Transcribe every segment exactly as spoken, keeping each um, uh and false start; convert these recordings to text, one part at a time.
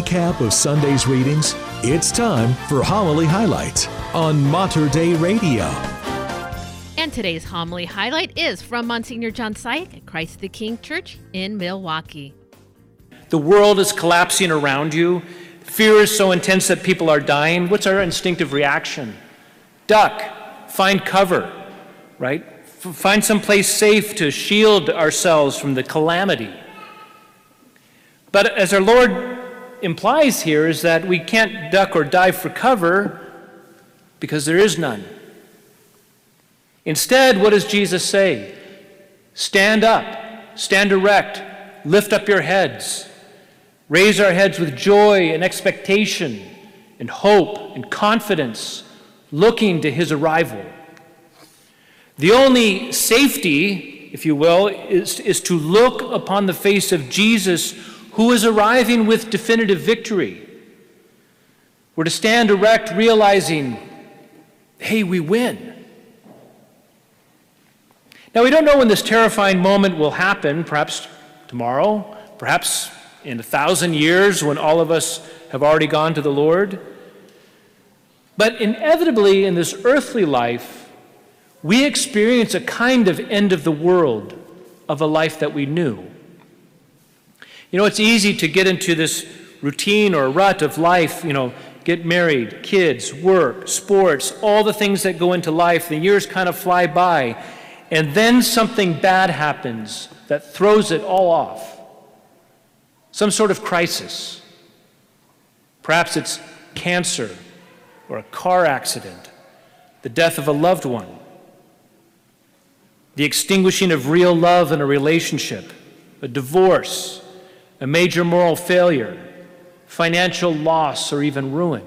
recap of Sunday's readings, it's time for Homily Highlights on Mater Dei Radio. And today's homily highlight is from Monsignor John Syke at Christ the King Church in Milwaukee. The world is collapsing around you. Fear is so intense that people are dying. What's our instinctive reaction? Duck, find cover, right? F- find some place safe to shield ourselves from the calamity. But as our Lord implies here is that we can't duck or dive for cover because there is none. Instead, what does Jesus say? Stand up, stand erect, lift up your heads. Raise our heads with joy and expectation and hope and confidence, looking to his arrival. The only safety, if you will, is, is to look upon the face of Jesus, who is arriving with definitive victory. We're to stand erect, realizing, hey, we win. Now, we don't know when this terrifying moment will happen, perhaps tomorrow, perhaps in a thousand years when all of us have already gone to the Lord. But inevitably in this earthly life, we experience a kind of end of the world of a life that we knew. You know, it's easy to get into this routine or rut of life, you know, get married, kids, work, sports, all the things that go into life. The years kind of fly by, and then something bad happens that throws it all off. Some sort of crisis. Perhaps it's cancer or a car accident, the death of a loved one, the extinguishing of real love in a relationship, a divorce, a major moral failure, financial loss, or even ruin.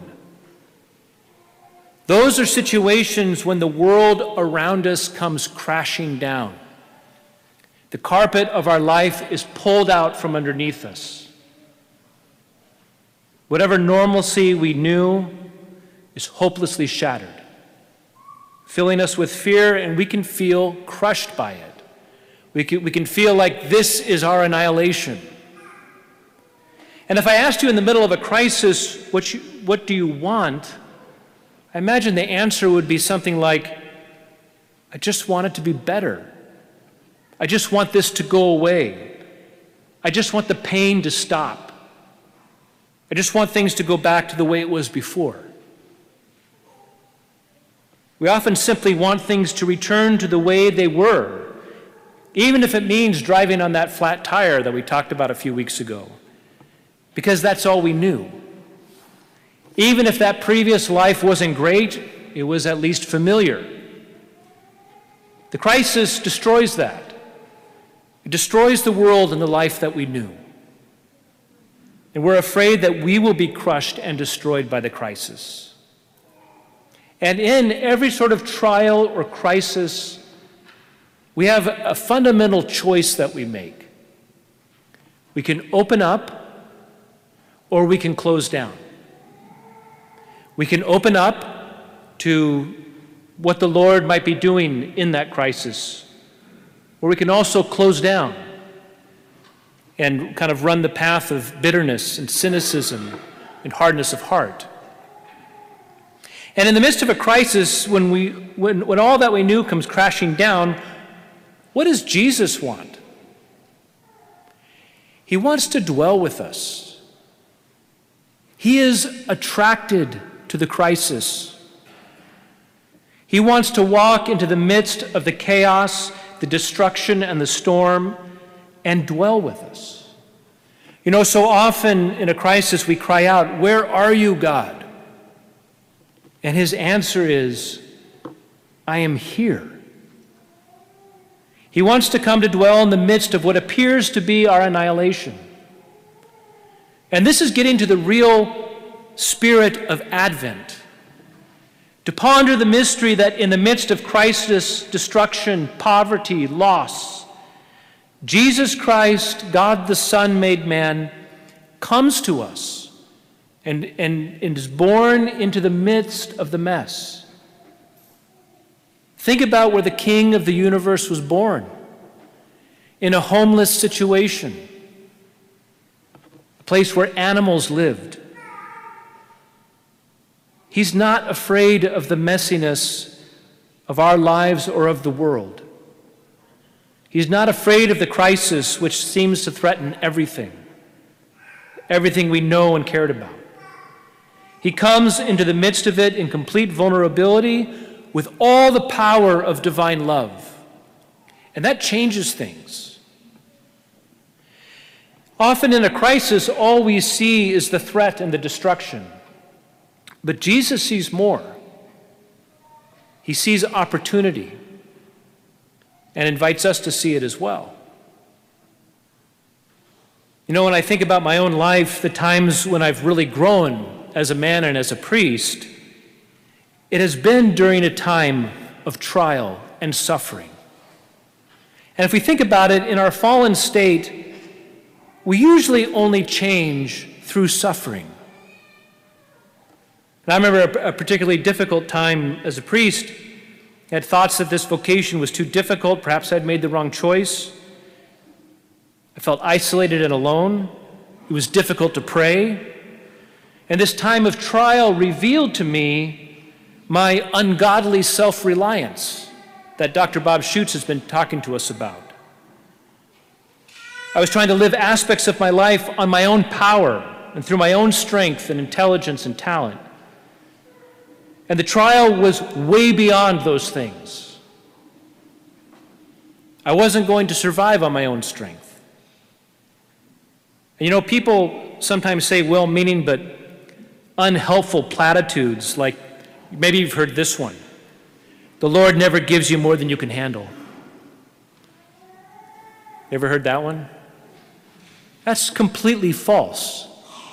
Those are situations when the world around us comes crashing down. The carpet of our life is pulled out from underneath us. Whatever normalcy we knew is hopelessly shattered, filling us with fear, and we can feel crushed by it. We can, we can feel like this is our annihilation. And if I asked you in the middle of a crisis, what, you, what do you want? I imagine the answer would be something like, I just want it to be better. I just want this to go away. I just want the pain to stop. I just want things to go back to the way it was before. We often simply want things to return to the way they were, even if it means driving on that flat tire that we talked about a few weeks ago, because that's all we knew. Even if that previous life wasn't great, it was at least familiar. The crisis destroys that. It destroys the world and the life that we knew. And we're afraid that we will be crushed and destroyed by the crisis. And in every sort of trial or crisis, we have a fundamental choice that we make. We can open up or we can close down. We can open up to what the Lord might be doing in that crisis, or we can also close down and kind of run the path of bitterness and cynicism and hardness of heart. And in the midst of a crisis, when, we, when, when all that we knew comes crashing down, what does Jesus want? He wants to dwell with us. He is attracted to the crisis. He wants to walk into the midst of the chaos, the destruction, and the storm, and dwell with us. You know, so often in a crisis we cry out, "Where are you, God?" And his answer is, "I am here." He wants to come to dwell in the midst of what appears to be our annihilation. And this is getting to the real spirit of Advent. To ponder the mystery that in the midst of crisis, destruction, poverty, loss, Jesus Christ, God the Son made man, comes to us and, and, and is born into the midst of the mess. Think about where the King of the universe was born, in a homeless situation. place where animals lived. He's not afraid of the messiness of our lives or of the world. He's not afraid of the crisis which seems to threaten everything, everything we know and cared about. He comes into the midst of it in complete vulnerability with all the power of divine love. And that changes things. Often in a crisis, all we see is the threat and the destruction. But Jesus sees more. He sees opportunity and invites us to see it as well. You know, when I think about my own life, the times when I've really grown as a man and as a priest, it has been during a time of trial and suffering. And if we think about it, in our fallen state, we usually only change through suffering. And I remember a, a particularly difficult time as a priest. I had thoughts that this vocation was too difficult. Perhaps I'd made the wrong choice. I felt isolated and alone. It was difficult to pray. And this time of trial revealed to me my ungodly self-reliance that Doctor Bob Schutz has been talking to us about. I was trying to live aspects of my life on my own power and through my own strength and intelligence and talent. And the trial was way beyond those things. I wasn't going to survive on my own strength. And you know, people sometimes say well-meaning but unhelpful platitudes like, maybe you've heard this one: the Lord never gives you more than you can handle. You ever heard that one? That's completely false.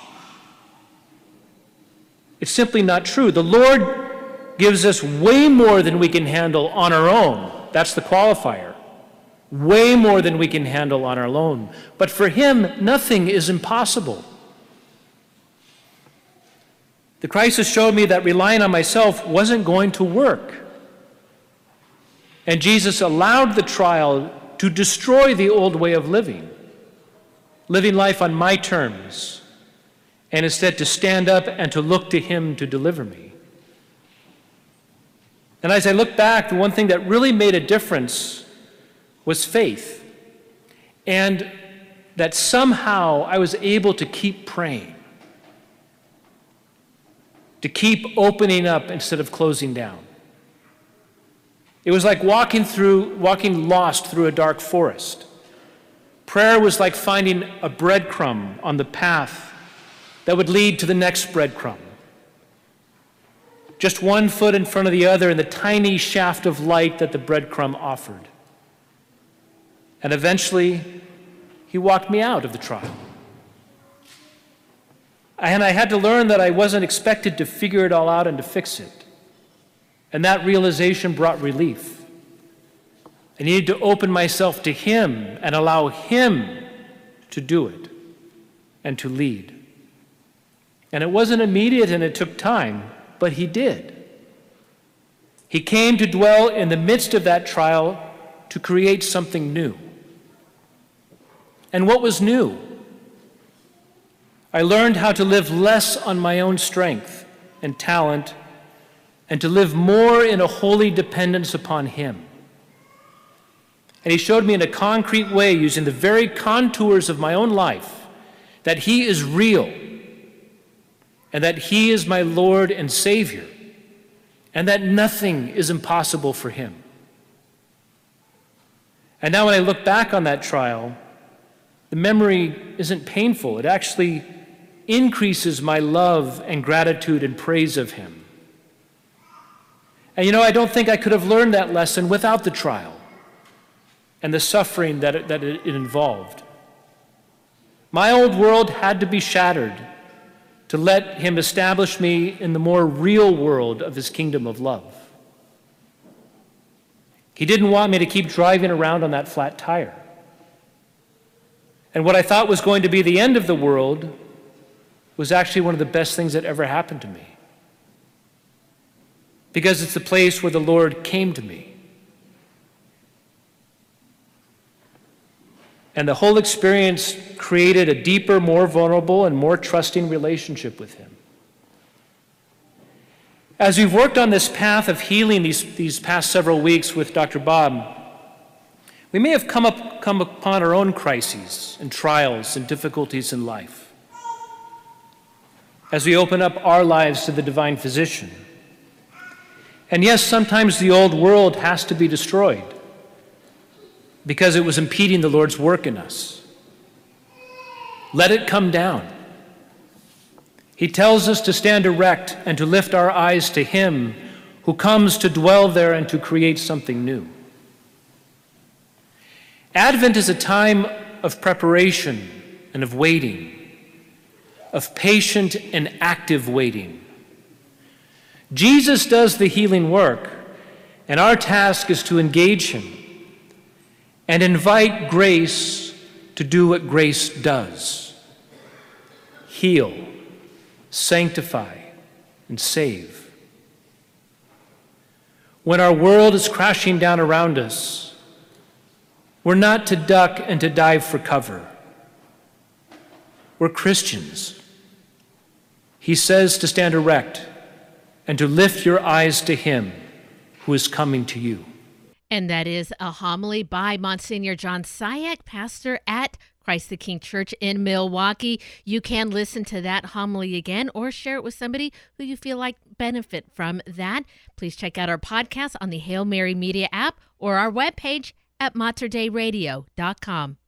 It's simply not true. The Lord gives us way more than we can handle on our own. That's the qualifier. Way more than we can handle on our own. But for Him, nothing is impossible. The crisis showed me that relying on myself wasn't going to work. And Jesus allowed the trial to destroy the old way of living, living life on my terms, and instead to stand up and to look to Him to deliver me. And as I look back, the one thing that really made a difference was faith, and that somehow I was able to keep praying, to keep opening up instead of closing down. It was like walking through, walking lost through a dark forest. Prayer was like finding a breadcrumb on the path that would lead to the next breadcrumb. Just one foot in front of the other in the tiny shaft of light that the breadcrumb offered. And eventually, He walked me out of the trial. And I had to learn that I wasn't expected to figure it all out and to fix it. And that realization brought relief. I needed to open myself to Him and allow Him to do it and to lead. And it wasn't immediate and it took time, but He did. He came to dwell in the midst of that trial to create something new. And what was new? I learned how to live less on my own strength and talent and to live more in a holy dependence upon Him. And He showed me in a concrete way, using the very contours of my own life, that He is real and that He is my Lord and Savior and that nothing is impossible for Him. And now when I look back on that trial, the memory isn't painful. It actually increases my love and gratitude and praise of Him. And you know, I don't think I could have learned that lesson without the trial and the suffering that it, that it involved. My old world had to be shattered to let Him establish me in the more real world of His kingdom of love. He didn't want me to keep driving around on that flat tire. And what I thought was going to be the end of the world was actually one of the best things that ever happened to me. Because it's the place where the Lord came to me. And the whole experience created a deeper, more vulnerable, and more trusting relationship with him. As we've worked on this path of healing these, these past several weeks with Doctor Bob, we may have come, up, come upon our own crises and trials and difficulties in life. As we open up our lives to the divine physician. And yes, sometimes the old world has to be destroyed because it was impeding the Lord's work in us. Let it come down. He tells us to stand erect and to lift our eyes to him who comes to dwell there and to create something new. Advent is a time of preparation and of waiting, of patient and active waiting. Jesus does the healing work, and our task is to engage him and invite grace to do what grace does: heal, sanctify, and save. When our world is crashing down around us, we're not to duck and to dive for cover. We're Christians. He says to stand erect and to lift your eyes to him who is coming to you. And that is a homily by Monsignor John Sayak, pastor at Christ the King Church in Milwaukee. You can listen to that homily again or share it with somebody who you feel like benefit from that. Please check out our podcast on the Hail Mary Media app or our webpage at mater dei radio dot com.